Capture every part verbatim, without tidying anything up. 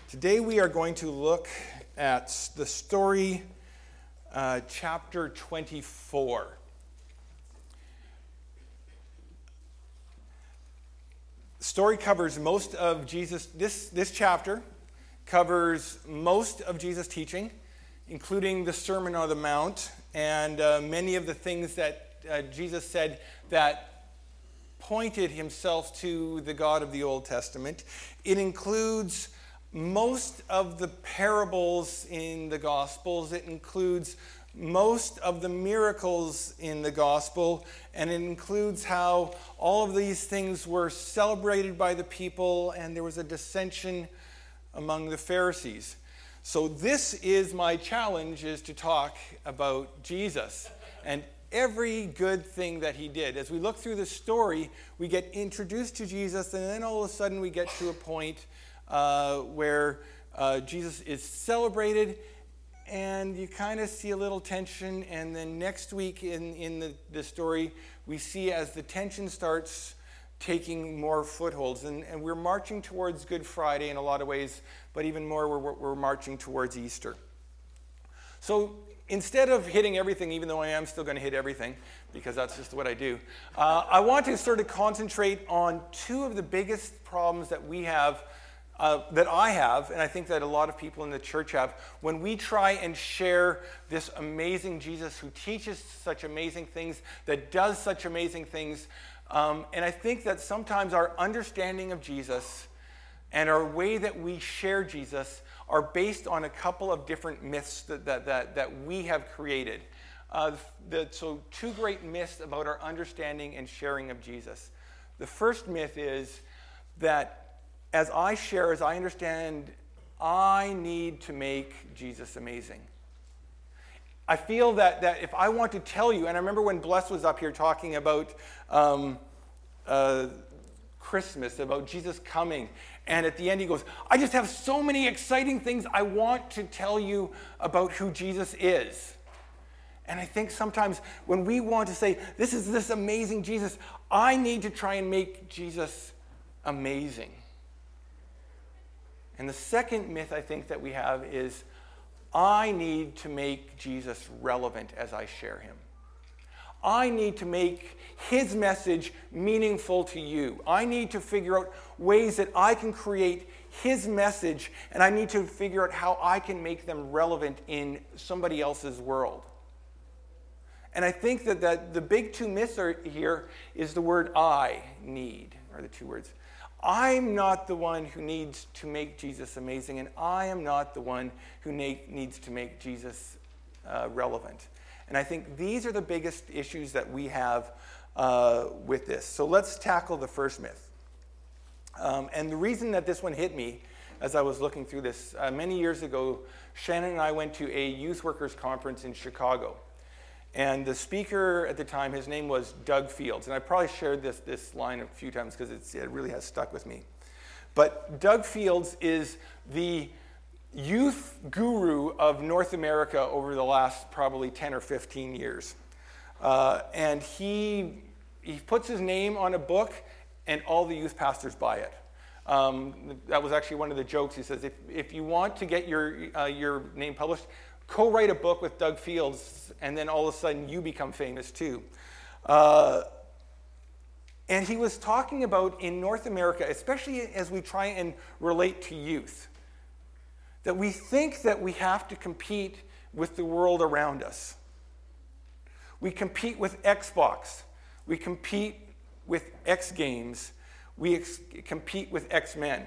Today we are going to look at the story, uh, chapter twenty-four. The story covers most of Jesus, this, this chapter covers most of Jesus' teaching, including the Sermon on the Mount, and uh, many of the things that uh, Jesus said that pointed himself to the God of the Old Testament. It includes most of the parables in the Gospels. It includes most of the miracles in the Gospel, and it includes how all of these things were celebrated by the people, and there was a dissension among the Pharisees. So this is my challenge, is to talk about Jesus and every good thing that he did. As we look through the story, we get introduced to Jesus, and then all of a sudden we get to a point uh, where uh, Jesus is celebrated, and you kind of see a little tension. And then next week in, in the, the story, we see as the tension starts taking more footholds. And, and we're marching towards Good Friday in a lot of ways, but even more we're, we're marching towards Easter. So instead of hitting everything, even though I am still going to hit everything, because that's just what I do, uh, I want to sort of concentrate on two of the biggest problems that we have, uh, that I have, and I think that a lot of people in the church have, when we try and share this amazing Jesus who teaches such amazing things, that does such amazing things. Um, and I think that sometimes our understanding of Jesus and our way that we share Jesus are based on a couple of different myths that, that, that, that we have created. Uh, the, so two great myths about our understanding and sharing of Jesus. The first myth is that as I share, as I understand, I need to make Jesus amazing. I feel that, that if I want to tell you, and I remember when Bless was up here talking about um, uh, Christmas, about Jesus coming, and at the end he goes, I just have so many exciting things I want to tell you about who Jesus is. And I think sometimes when we want to say, this is this amazing Jesus, I need to try and make Jesus amazing. And the second myth I think that we have is, I need to make Jesus relevant as I share him. I need to make his message meaningful to you. I need to figure out ways that I can create his message, and I need to figure out how I can make them relevant in somebody else's world. And I think that, that the big two myths are here is the word I need, are the two words. I'm not the one who needs to make Jesus amazing, and I am not the one who na- needs to make Jesus uh, relevant. And I think these are the biggest issues that we have uh, with this. So let's tackle the first myth. Um, and the reason that this one hit me as I was looking through this, uh, many years ago, Shannon and I went to a youth workers conference in Chicago. And the speaker at the time, his name was Doug Fields. And I probably shared this, this line a few times because it really has stuck with me. But Doug Fields is the youth guru of North America over the last probably ten or fifteen years. Uh, and he, he puts his name on a book, and all the youth pastors buy it. Um, that was actually one of the jokes. He says, if, if you want to get your, uh, your name published, co-write a book with Doug Fields, and then all of a sudden you become famous too. Uh, and he was talking about in North America, especially as we try and relate to youth, that we think that we have to compete with the world around us. We compete with Xbox. We compete with X Games. We ex- compete with X-Men.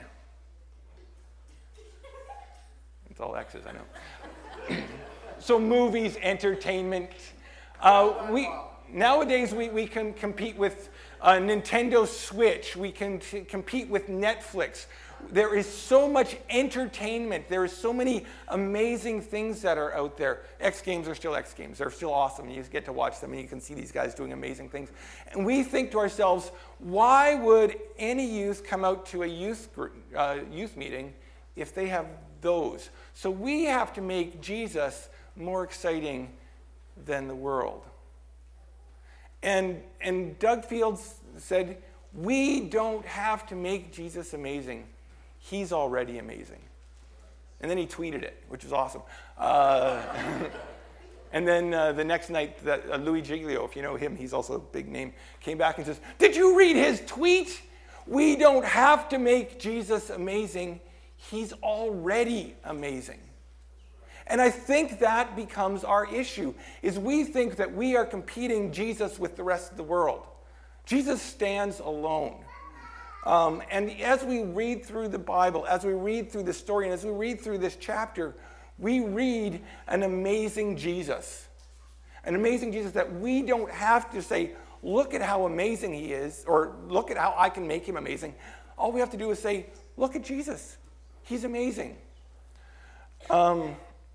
It's all X's, I know. So movies, entertainment. Uh, we nowadays we, we can compete with uh, Nintendo Switch. We can t- compete with Netflix. There is so much entertainment. There is so many amazing things that are out there. X Games are still X Games. They're still awesome. You get to watch them and you can see these guys doing amazing things. And we think to ourselves, why would any youth come out to a youth group, uh, youth meeting if they have those? So we have to make Jesus more exciting than the world. And, and Doug Fields said, we don't have to make Jesus amazing. He's already amazing. And then he tweeted it, which was awesome. Uh, and then uh, the next night, that, uh, Louis Giglio, if you know him, he's also a big name, came back and says, did you read his tweet? We don't have to make Jesus amazing. He's already amazing. And I think that becomes our issue, is we think that we are competing Jesus with the rest of the world. Jesus stands alone. Um, and as we read through the Bible, as we read through the story, and as we read through this chapter, we read an amazing Jesus. An amazing Jesus that we don't have to say, look at how amazing he is, or look at how I can make him amazing. All we have to do is say, look at Jesus. He's amazing. Um,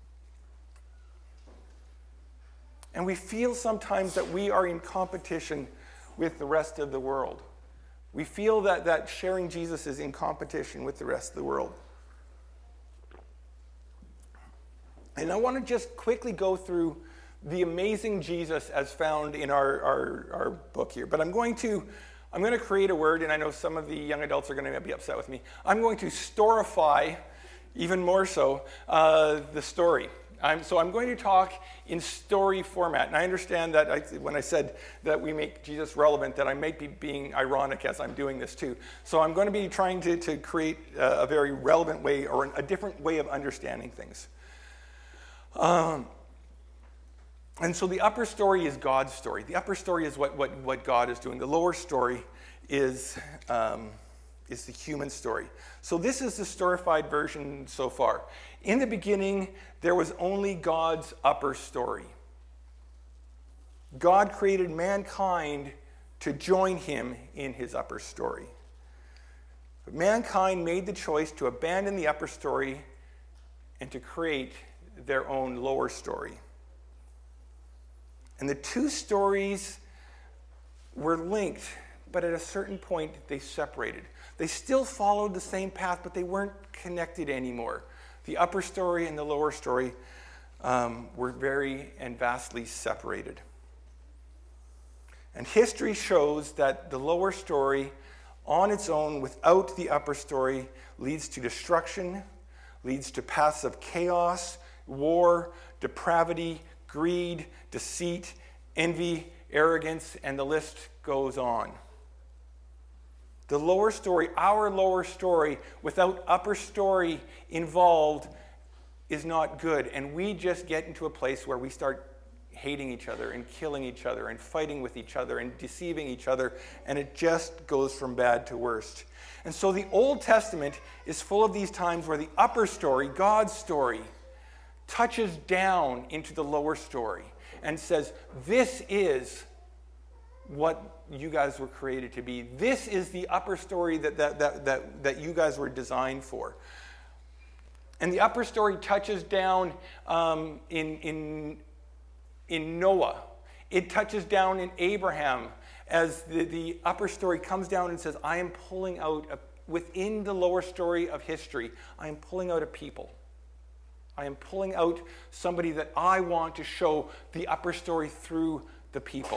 and we feel sometimes that we are in competition with the rest of the world. We feel that, that sharing Jesus is in competition with the rest of the world. And I want to just quickly go through the amazing Jesus as found in our, our, our book here. But I'm going to I'm going to create a word, and I know some of the young adults are going to be upset with me. I'm going to storify, even more so, uh, the story. I'm, so I'm going to talk in story format. And I understand that I, when I said that we make Jesus relevant, that I might be being ironic as I'm doing this too. So I'm going to be trying to, to create a, a very relevant way, or a different way of understanding things. Um, and so the upper story is God's story. The upper story is what, what, what God is doing. The lower story is, um, is the human story. So this is the storified version so far. In the beginning, there was only God's upper story. God created mankind to join him in his upper story. But mankind made the choice to abandon the upper story and to create their own lower story. And the two stories were linked, but at a certain point they separated. They still followed the same path, but they weren't connected anymore. The upper story and the lower story um, were very and vastly separated. And history shows that the lower story, on its own, without the upper story, leads to destruction, leads to paths of chaos, war, depravity, greed, deceit, envy, arrogance, and the list goes on. The lower story, our lower story, without upper story involved, is not good. And we just get into a place where we start hating each other and killing each other and fighting with each other and deceiving each other, and it just goes from bad to worst. And so the Old Testament is full of these times where the upper story, God's story, touches down into the lower story and says, this is what you guys were created to be. This is the upper story that, that, that, that, that you guys were designed for. And the upper story touches down um, in, in, in Noah. It touches down in Abraham as the, the upper story comes down and says, I am pulling out, a, within the lower story of history, I am pulling out a people. I am pulling out somebody that I want to show the upper story through the people.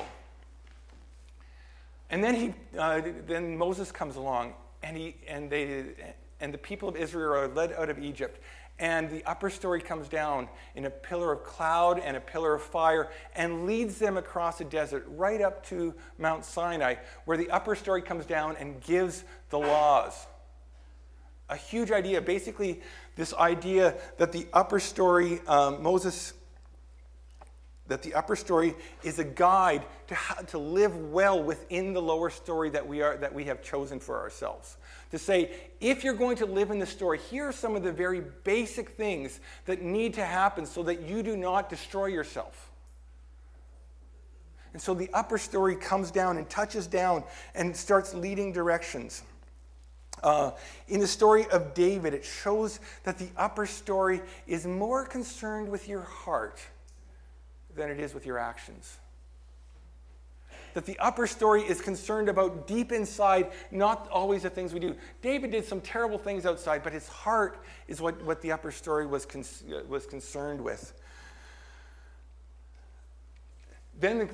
And then he, uh, then Moses comes along, and he, and they, and the people of Israel are led out of Egypt, and the upper story comes down in a pillar of cloud and a pillar of fire, and leads them across a desert right up to Mount Sinai, where the upper story comes down and gives the laws. A huge idea, basically this idea that the upper story, um, Moses. that the upper story is a guide to how to live well within the lower story that we are that we have chosen for ourselves. To say, if you're going to live in the story, here are some of the very basic things that need to happen so that you do not destroy yourself. And so the upper story comes down and touches down and starts leading directions. Uh, in the story of David, it shows that the upper story is more concerned with your heart than it is with your actions. That the upper story is concerned about deep inside, not always the things we do. David did some terrible things outside, but his heart is what, what the upper story was, con- was concerned with. Then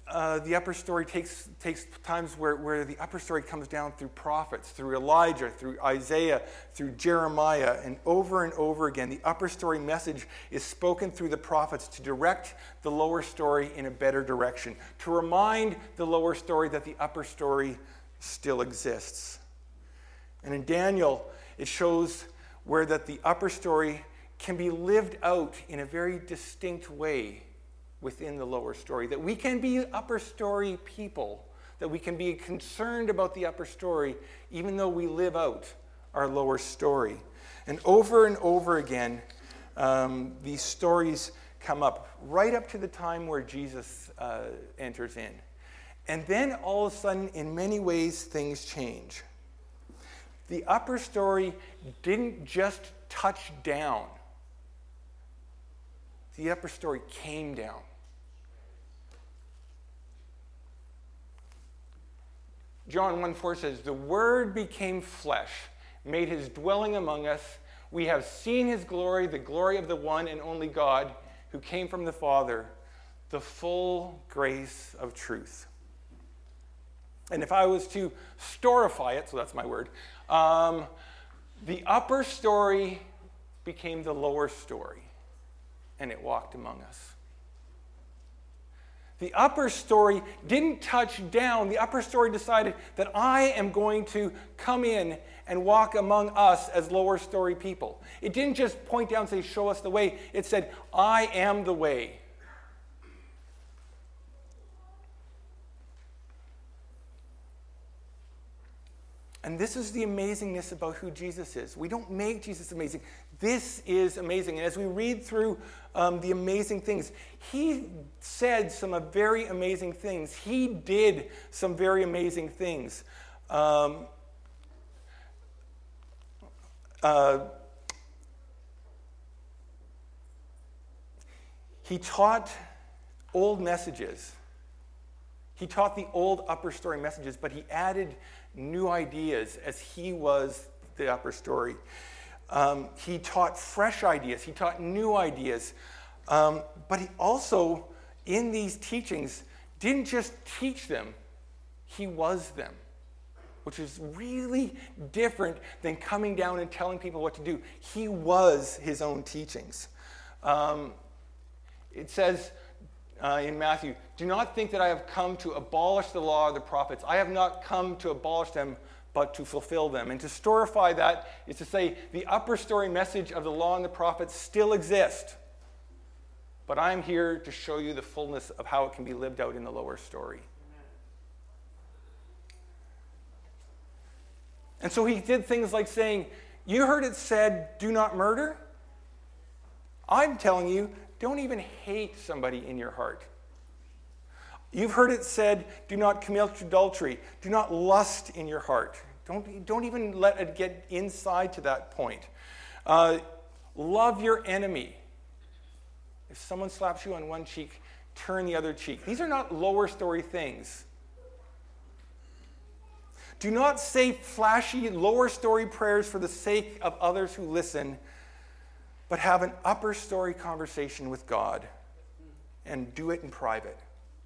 uh, the upper story takes takes times where, where the upper story comes down through prophets, through Elijah, through Isaiah, through Jeremiah, and over and over again, the upper story message is spoken through the prophets to direct the lower story in a better direction, to remind the lower story that the upper story still exists. And in Daniel, it shows where that the upper story can be lived out in a very distinct way within the lower story, that we can be upper story people, that we can be concerned about the upper story even though we live out our lower story. And over and over again, um, these stories come up, right up to the time where Jesus uh, enters in. And then all of a sudden, in many ways, things change. The upper story didn't just touch down. The upper story came down. John one four says, "The Word became flesh, made his dwelling among us. We have seen his glory, the glory of the one and only God, who came from the Father, the full grace of truth." And if I was to storify it, so that's my word, um, the upper story became the lower story, and it walked among us. The upper story didn't touch down. The upper story decided that I am going to come in and walk among us as lower story people. It didn't just point down and say, "Show us the way." It said, "I am the way." And this is the amazingness about who Jesus is. We don't make Jesus amazing. This is amazing. And as we read through um, the amazing things, he said some very amazing things. He did some very amazing things. Um, uh, he taught old messages. He taught the old upper story messages, but he added new ideas as he was the upper story. Um, he taught fresh ideas. He taught new ideas. Um, but he also, in these teachings, didn't just teach them. He was them, which is really different than coming down and telling people what to do. He was his own teachings. Um, it says uh, in Matthew, "Do not think that I have come to abolish the law of the prophets. I have not come to abolish them, but to fulfill them." And to storify that is to say the upper story message of the law and the prophets still exist. But I'm here to show you the fullness of how it can be lived out in the lower story. And so he did things like saying, "You heard it said, 'Do not murder.' I'm telling you, don't even hate somebody in your heart. You've heard it said, 'Do not commit adultery.' Do not lust in your heart." Don't, don't even let it get inside to that point. Uh, love your enemy. If someone slaps you on one cheek, turn the other cheek. These are not lower story things. Do not say flashy lower story prayers for the sake of others who listen, but have an upper story conversation with God and do it in private.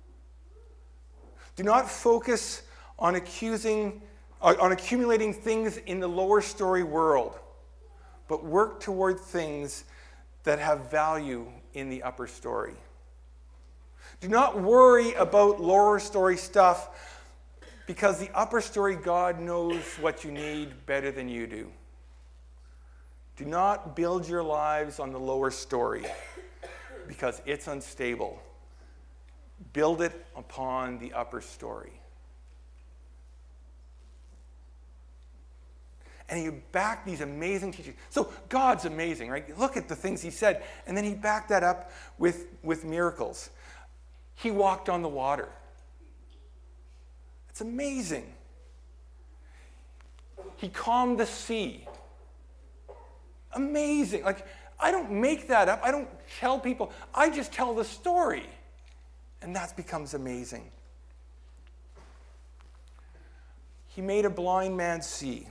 Do not focus on accusing, on accumulating things in the lower story world, but work toward things that have value in the upper story. Do not worry about lower story stuff, because the upper story God knows what you need better than you do. Do not build your lives on the lower story, because it's unstable. Build it upon the upper story. And he backed these amazing teachings. So God's amazing, right? Look at the things he said. And then he backed that up with, with miracles. He walked on the water. It's amazing. He calmed the sea. Amazing. Like, I don't make that up. I don't tell people. I just tell the story. And that becomes amazing. He made a blind man see.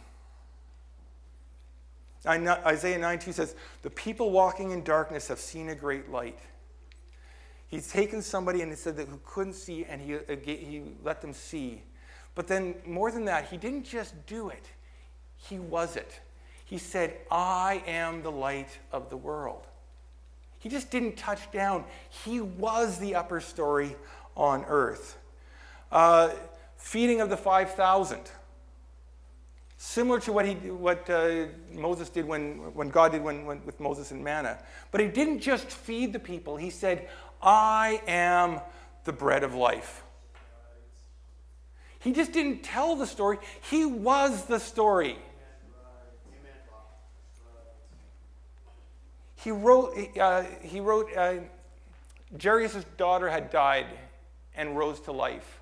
Isaiah nine two says, "The people walking in darkness have seen a great light." He's taken somebody and he said that who couldn't see, and he, he let them see. But then more than that, he didn't just do it. He was it. He said, I am the light of the world. He just didn't touch down. He was the upper story on earth. Uh, feeding of the five thousand. Similar to what he what uh, Moses did when, when God did when, when, with Moses and manna. But he didn't just feed the people. He said, I am the bread of life. He just didn't tell the story. He was the story. He wrote, uh, he wrote uh, Jairus' daughter had died and rose to life.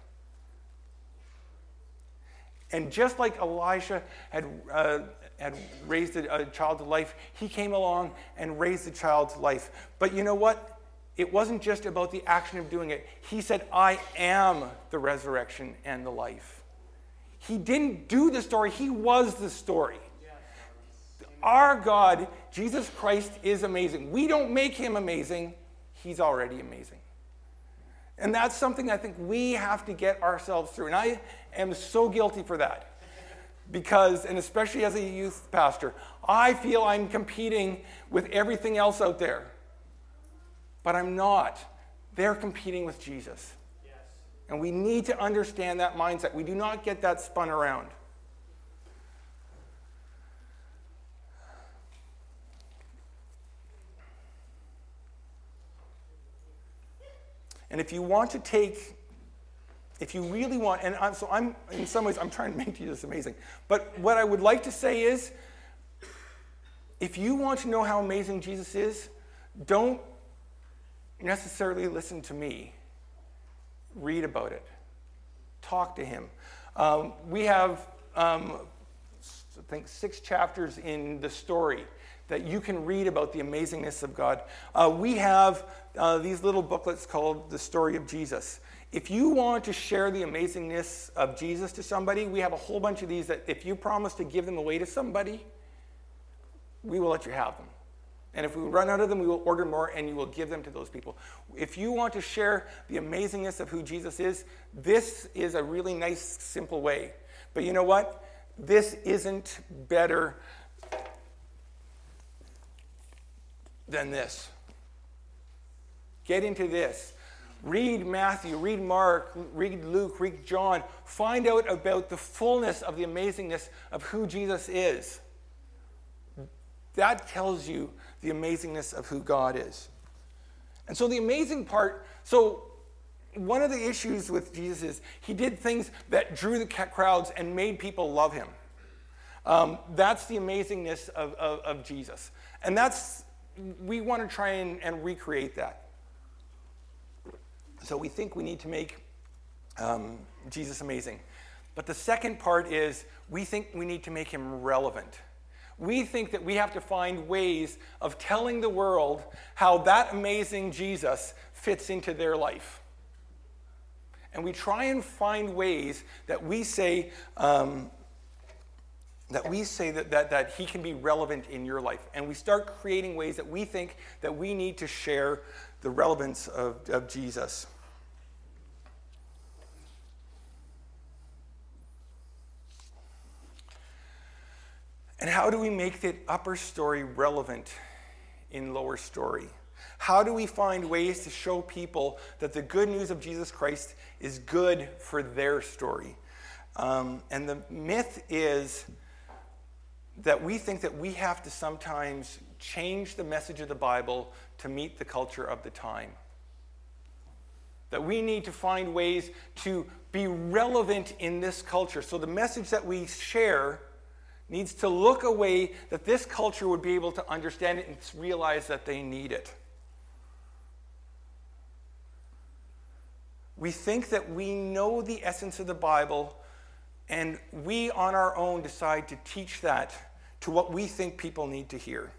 And just like Elijah had, uh, had raised a, a child to life, he came along and raised the child to life. But you know what? It wasn't just about the action of doing it. He said, I am the resurrection and the life. He didn't do the story. He was the story. Our God, Jesus Christ, is amazing. We don't make him amazing. He's already amazing. And that's something I think we have to get ourselves through. And I am so guilty for that. Because, and especially as a youth pastor, I feel I'm competing with everything else out there. But I'm not. They're competing with Jesus. Yes. And we need to understand that mindset. We do not get that spun around. And if you want to take, if you really want, and I'm, so I'm, in some ways, I'm trying to make Jesus amazing. But what I would like to say is, if you want to know how amazing Jesus is, don't necessarily listen to me. Read about it. Talk to him. Um, we have, um, I think, six chapters in the story that you can read about the amazingness of God. Uh, we have uh, these little booklets called The Story of Jesus. If you want to share the amazingness of Jesus to somebody, we have a whole bunch of these that if you promise to give them away to somebody, we will let you have them. And if we run out of them, we will order more and you will give them to those people. If you want to share the amazingness of who Jesus is, this is a really nice, simple way. But you know what? This isn't better than this. Get into this. Read Matthew, read Mark, read Luke, read John. Find out about the fullness of the amazingness of who Jesus is. That tells you the amazingness of who God is. And so the amazing part, so one of the issues with Jesus is he did things that drew the crowds and made people love him. Um, that's the amazingness of, of, of Jesus. And that's, we want to try and, and recreate that. So we think we need to make um, Jesus amazing. But the second part is we think we need to make him relevant. We think that we have to find ways of telling the world how that amazing Jesus fits into their life. And we try and find ways that we say, um, that we say that, that, that he can be relevant in your life. And we start creating ways that we think that we need to share the relevance of, of Jesus. And how do we make the upper story relevant in lower story? How do we find ways to show people that the good news of Jesus Christ is good for their story? Um, and the myth is that we think that we have to sometimes change the message of the Bible to meet the culture of the time. That we need to find ways to be relevant in this culture. So the message that we share needs to look a way that this culture would be able to understand it and realize that they need it. We think that we know the essence of the Bible, and we on our own decide to teach that to what we think people need to hear.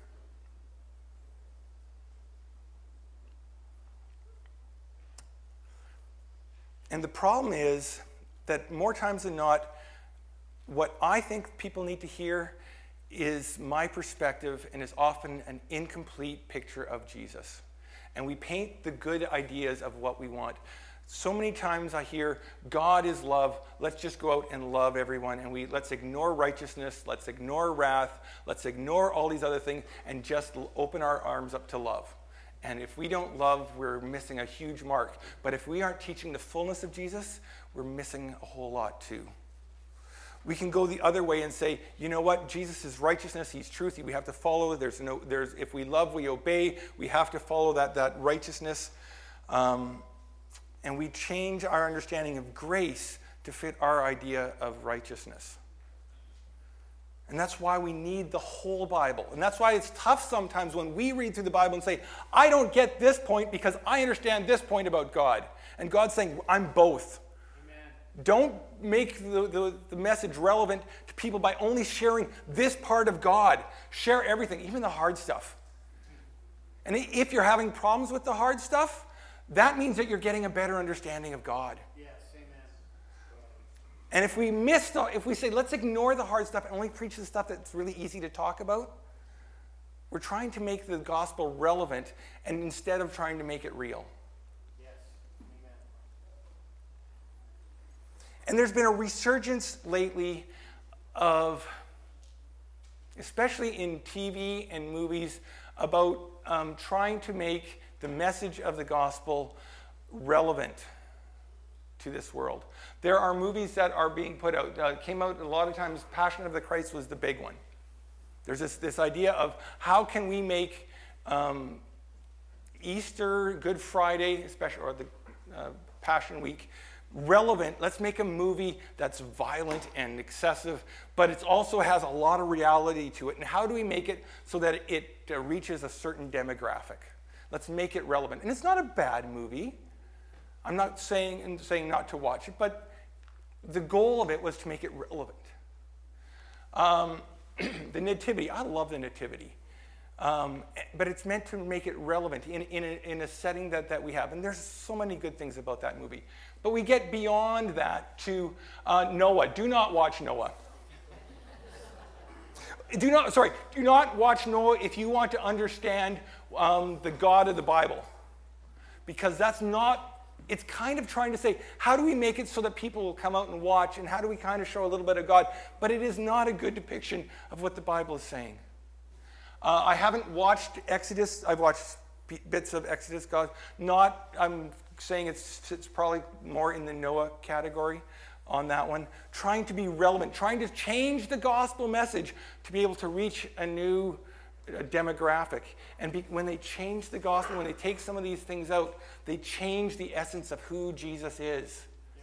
And the problem is that more times than not, what I think people need to hear is my perspective and is often an incomplete picture of Jesus. and we paint the good ideas of what we want. So many times I hear, God is love, let's just go out and love everyone, and we let's ignore righteousness, let's ignore wrath, let's ignore all these other things, and just open our arms up to love. And if we don't love, we're missing a huge mark. But if we aren't teaching the fullness of Jesus, we're missing a whole lot too. We can go the other way and say, you know what, Jesus is righteousness, he's truth, we have to follow. There's no, there's, if we love, we obey, we have to follow that, that righteousness. Um, And we change our understanding of grace to fit our idea of righteousness. And that's why we need the whole Bible. And that's why it's tough sometimes when we read through the Bible and say, I don't get this point because I understand this point about God. And God's saying, I'm both. Amen. Don't make the, the, the message relevant to people by only sharing this part of God. Share everything, even the hard stuff. And if you're having problems with the hard stuff, that means that you're getting a better understanding of God. Yes, amen. And if we miss, the, if we say, let's ignore the hard stuff and only preach the stuff that's really easy to talk about, we're trying to make the gospel relevant and instead of trying to make it real. Yes, amen. And there's been a resurgence lately of, especially in T V and movies, about um, trying to make the message of the gospel relevant to this world. There are movies that are being put out. Uh, came out a lot of times, Passion of the Christ was the big one. There's this, this idea of how can we make um, Easter, Good Friday, especially, or the uh, Passion Week, relevant. Let's make a movie that's violent and excessive, but it also has a lot of reality to it. And how do we make it so that it uh, reaches a certain demographic? Let's make it relevant. And it's not a bad movie. I'm not saying and saying not to watch it, but the goal of it was to make it relevant. Um, the Nativity, I love the Nativity. Um, but it's meant to make it relevant in, in, a, in a setting that, that we have. And there's so many good things about that movie. But we get beyond that to uh, Noah. Do not watch Noah. Do not, sorry, do not watch Noah if you want to understand um, the God of the Bible. Because that's not, it's kind of trying to say, how do we make it so that people will come out and watch, and how do we kind of show a little bit of God? But it is not a good depiction of what the Bible is saying. Uh, I haven't watched Exodus. I've watched bits of Exodus. God, not, I'm saying it's, it's probably more in the Noah category on that one, trying to be relevant, trying to change the gospel message to be able to reach a new uh, demographic. And be, when they change the gospel, when they take some of these things out, they change the essence of who Jesus is. Yes.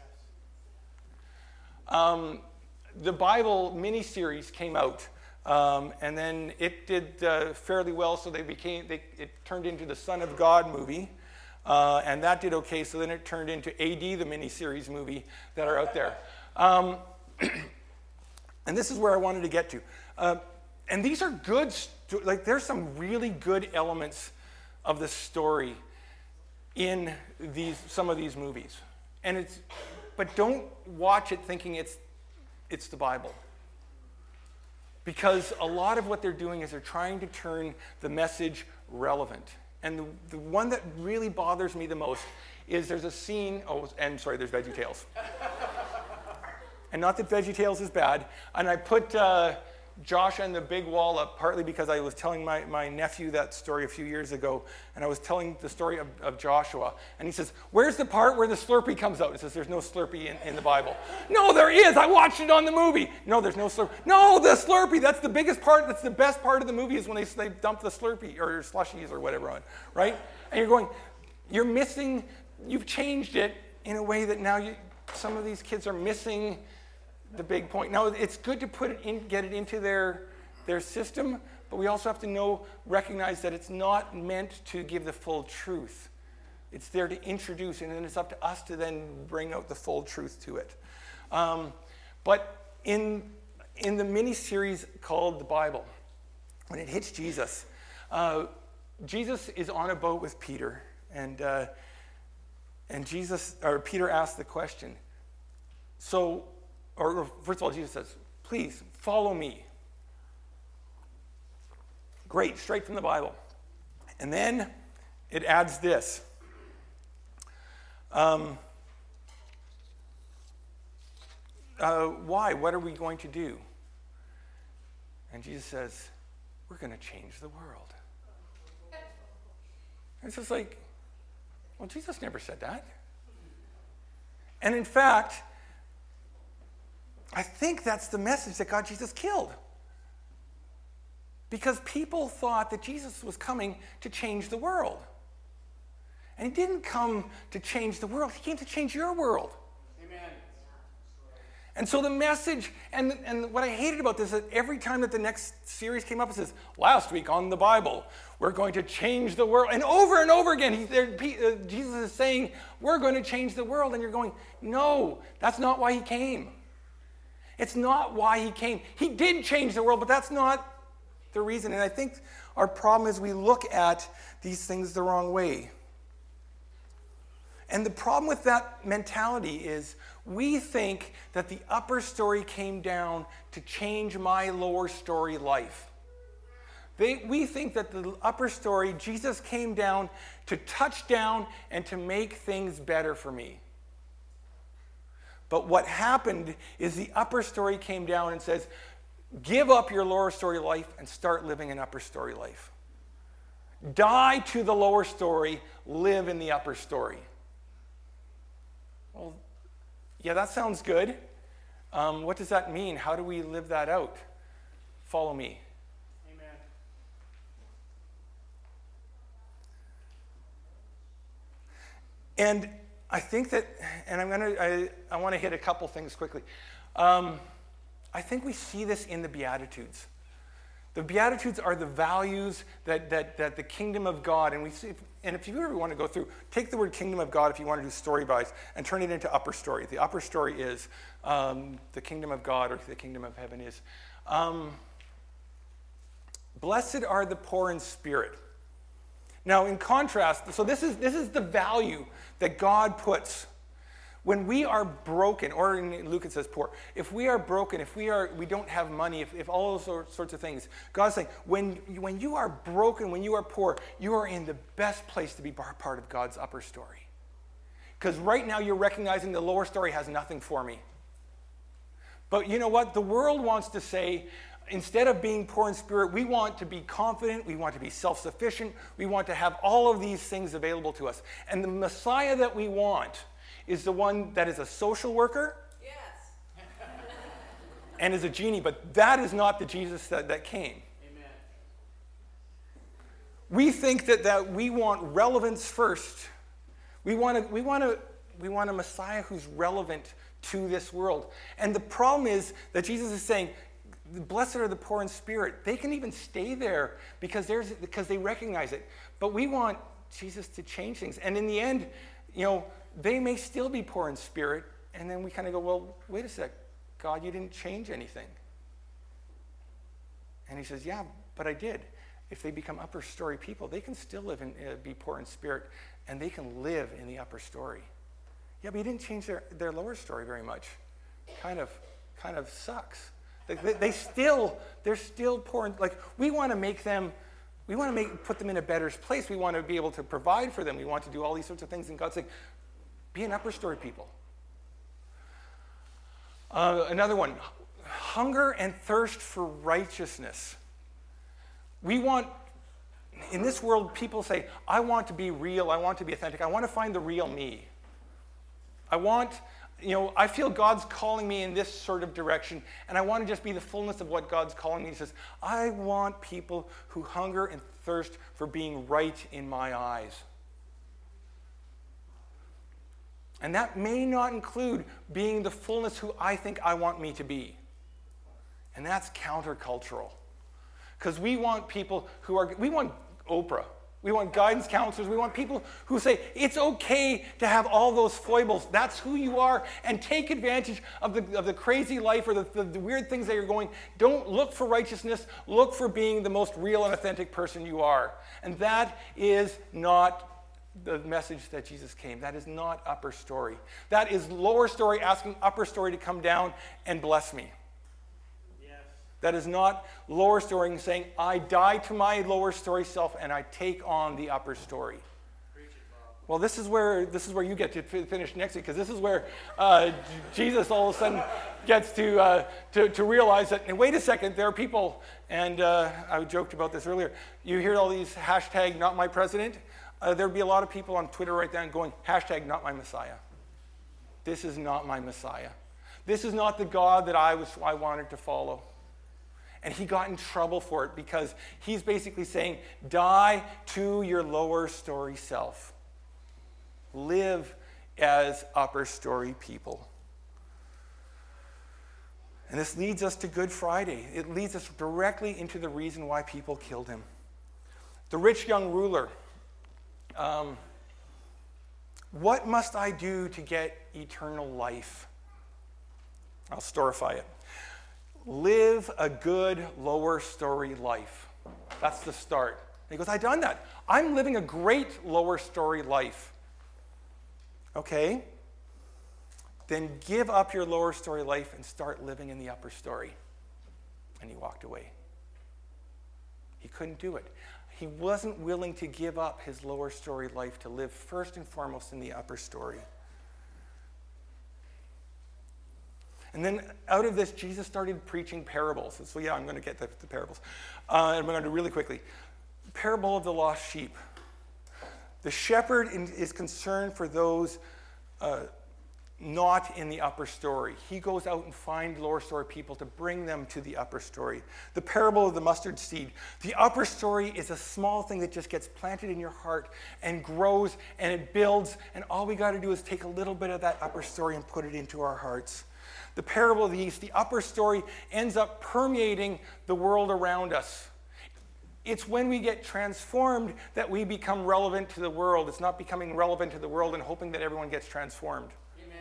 Um, the Bible miniseries came out, um, and then it did uh, fairly well, so they became, they, it turned into the Son of God movie. Uh, and that did okay, so then it turned into A D, the miniseries movie that are out there. Um, and this is where I wanted to get to. Uh, and these are good, sto- like there's some really good elements of the story in these some of these movies. And it's, but don't watch it thinking it's it's the Bible. Because a lot of what they're doing is they're trying to turn the message relevant. And the, the one that really bothers me the most is there's a scene, oh, and sorry, there's VeggieTales. And not that VeggieTales is bad. And I put uh, Josh and the Big Wall up partly because I was telling my, my nephew that story a few years ago, and I was telling the story of, of Joshua. And he says, where's the part where the Slurpee comes out? He says, there's no Slurpee in, in the Bible. No, there is. I watched it on the movie. No, there's no Slurpee. No, the Slurpee. That's the biggest part. That's the best part of the movie is when they, they dump the Slurpee or slushies or whatever on, right? And you're going, you're missing, you've changed it in a way that now you, some of these kids are missing the big point. Now, it's good to put it in, get it into their their system, but we also have to know, recognize that it's not meant to give the full truth. It's there to introduce, and then it's up to us to then bring out the full truth to it. Um, but in in the mini-series called the Bible, when it hits Jesus, uh, Jesus is on a boat with Peter, and uh, and Jesus or Peter asks the question. So. Or first of all, Jesus says, please follow me. Great, straight from the Bible. And then it adds this. Um, uh, why? What are we going to do? And Jesus says, we're going to change the world. And it's just like, well, Jesus never said that. And in fact, I think that's the message that God Jesus killed. Because people thought that Jesus was coming to change the world. And he didn't come to change the world. He came to change your world. Amen. And so the message, and, and what I hated about this is that every time that the next series came up, it says, last week on the Bible, we're going to change the world. And over and over again, he, there, uh, Jesus is saying, we're going to change the world. And you're going, no, that's not why he came. It's not why he came. He did change the world, but that's not the reason. And I think our problem is we look at these things the wrong way. And the problem with that mentality is we think that the upper story came down to change my lower story life. They, we think that the upper story, Jesus came down to touch down and to make things better for me. But what happened is the upper story came down and says, give up your lower story life and start living an upper story life. Die to the lower story, live in the upper story. Well, yeah, that sounds good. Um, what does that mean? How do we live that out? Follow me. Amen. And I think that, and I'm gonna, I, I want to hit a couple things quickly. Um, I think we see this in the Beatitudes. The Beatitudes are the values that, that, that the kingdom of God, and we see, and if you ever want to go through, take the word kingdom of God if you want to do story buys and turn it into upper story. The upper story is um, the kingdom of God or the kingdom of heaven is. Um, Blessed are the poor in spirit. Now, in contrast, so this is this is the value that God puts. When we are broken, or in Luke it says poor, if we are broken, if we are we don't have money, if, if all those sorts of things, God's saying, when, when you are broken, when you are poor, you are in the best place to be part of God's upper story. Because right now you're recognizing the lower story has nothing for me. But you know what? The world wants to say, instead of being poor in spirit, we want to be confident, we want to be self-sufficient, we want to have all of these things available to us. And the Messiah that we want is the one that is a social worker, yes, and is a genie, but that is not the Jesus that, that came. Amen. We think that, that we want relevance first. We want to, we want to, we want a Messiah who's relevant to this world. And the problem is that Jesus is saying, blessed are the poor in spirit. They can even stay there because there's because they recognize it. But we want Jesus to change things. And in the end, you know, they may still be poor in spirit, and then we kind of go, well, wait a sec, God, you didn't change anything. And he says, yeah, but I did. If they become upper story people, they can still live and uh, be poor in spirit, and they can live in the upper story. Yeah, but you didn't change their, their lower story very much. Kind of, kind of sucks. They, they, they still, they're still poor. In, like, we want to make them, we want to make put them in a better place. We want to be able to provide for them. We want to do all these sorts of things. And God's saying, be an upper story people. Uh, another one, hunger and thirst for righteousness. We want, in this world, people say, I want to be real. I want to be authentic. I want to find the real me. I want, you know, I feel God's calling me in this sort of direction, and I want to just be the fullness of what God's calling me. He says, I want people who hunger and thirst for being right in my eyes. And that may not include being the fullness who I think I want me to be. And that's countercultural. Because we want people who are, we want Oprah. We want guidance counselors. We want people who say, it's okay to have all those foibles. That's who you are. And take advantage of the, of the crazy life or the, the, the weird things that you're going. Don't look for righteousness. Look for being the most real and authentic person you are. And that is not the message that Jesus came. That is not upper story. That is lower story asking upper story to come down and bless me. Yes. That is not lower story saying, I die to my lower story self and I take on the upper story. Well, this is where this is where you get to f- finish next week, because this is where uh, Jesus all of a sudden gets to, uh, to to realize that. And wait a second, there are people, and uh, I joked about this earlier. You hear all these hashtag Not My President. Uh, there'd be a lot of people on Twitter right now going hashtag Not My Messiah. This is not my Messiah. This is not the God that I was I wanted to follow. And he got in trouble for it because he's basically saying, die to your lower story self. Live as upper story people. And this leads us to Good Friday. It leads us directly into the reason why people killed him. The rich young ruler. Um, what must I do to get eternal life? I'll storify it. Live a good lower story life. That's the start. And he goes, I've done that. I'm living a great lower story life. Okay? Then give up your lower story life and start living in the upper story. And he walked away. He couldn't do it. He wasn't willing to give up his lower story life to live first and foremost in the upper story. And then out of this, Jesus started preaching parables. So yeah, I'm going to get the, the parables. Uh, and I'm going to do really quickly. Parable of the lost sheep. The shepherd in, is concerned for those uh, not in the upper story. He goes out and finds lower story people to bring them to the upper story. The parable of the mustard seed. The upper story is a small thing that just gets planted in your heart and grows and it builds. And all we got to do is take a little bit of that upper story and put it into our hearts. The parable of the yeast, the upper story ends up permeating the world around us. It's when we get transformed that we become relevant to the world. It's not becoming relevant to the world and hoping that everyone gets transformed. Amen.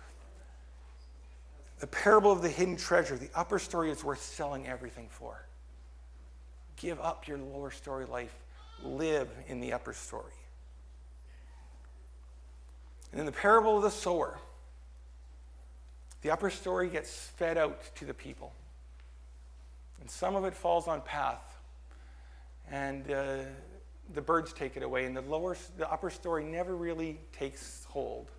The parable of the hidden treasure, the upper story is worth selling everything for. Give up your lower story life. Live in the upper story. And then the parable of the sower. The upper story gets fed out to the people. And some of it falls on path. And uh, the birds take it away. And the lower, the upper story never really takes hold.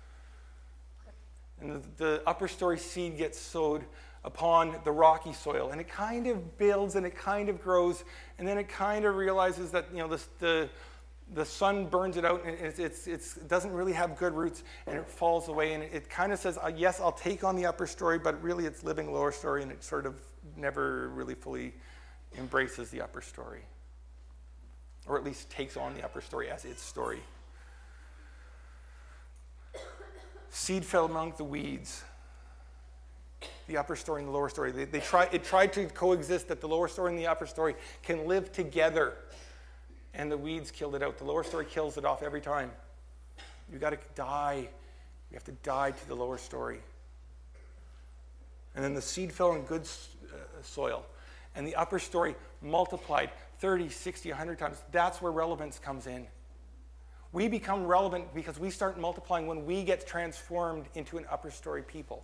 And the, the upper story seed gets sowed upon the rocky soil. And it kind of builds and it kind of grows. And then it kind of realizes that, you know, the, the The sun burns it out, and it's, it's, it's, it doesn't really have good roots, and it falls away. And it, it kind of says, uh, yes, I'll take on the upper story, but really it's living lower story, and it sort of never really fully embraces the upper story. Or at least takes on the upper story as its story. Seed fell among the weeds. The upper story and the lower story. They, they try, it tried to coexist, that the lower story and the upper story can live together. And the weeds killed it out. The lower story kills it off every time. You've got to die. You have to die to the lower story. And then the seed fell in good uh, soil. And the upper story multiplied thirty, sixty, one hundred times. That's where relevance comes in. We become relevant because we start multiplying when we get transformed into an upper story people.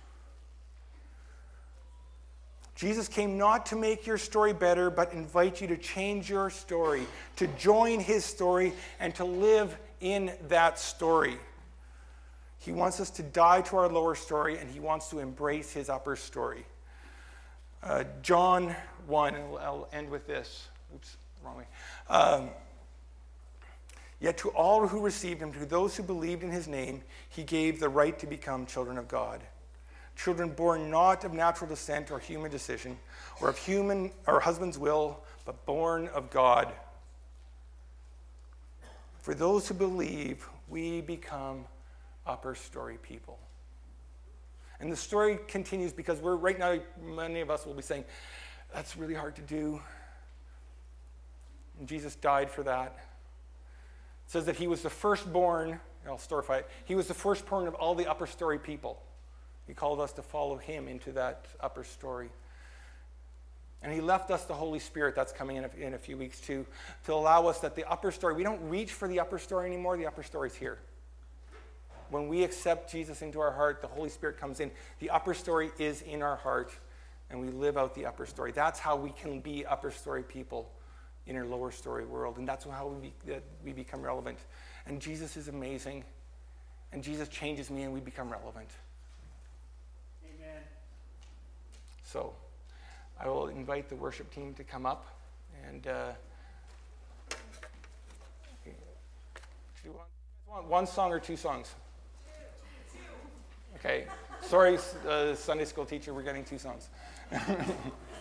Jesus came not to make your story better, but invite you to change your story, to join his story, and to live in that story. He wants us to die to our lower story, and he wants to embrace his upper story. Uh, John one, and I'll end with this. Oops, wrong way. Um, Yet to all who received him, to those who believed in his name, he gave the right to become children of God. Children born not of natural descent or human decision, or of human or husband's will, but born of God. For those who believe, we become upper story people. And the story continues because we're right now, many of us will be saying, that's really hard to do. And Jesus died for that. It says that he was the firstborn, I'll storify it, he was the firstborn of all the upper story people. He called us to follow him into that upper story. And he left us the Holy Spirit, that's coming in a, in a few weeks too, to allow us that the upper story, we don't reach for the upper story anymore, the upper story's here. When we accept Jesus into our heart, the Holy Spirit comes in. The upper story is in our heart, and we live out the upper story. That's how we can be upper story people, inner lower story world. And that's how we, be, that we become relevant. And Jesus is amazing. And Jesus changes me and we become relevant. Amen. So I will invite the worship team to come up. And uh, do you want, you want one song or two songs? Two. Okay. Sorry, uh, Sunday school teacher, we're getting two songs.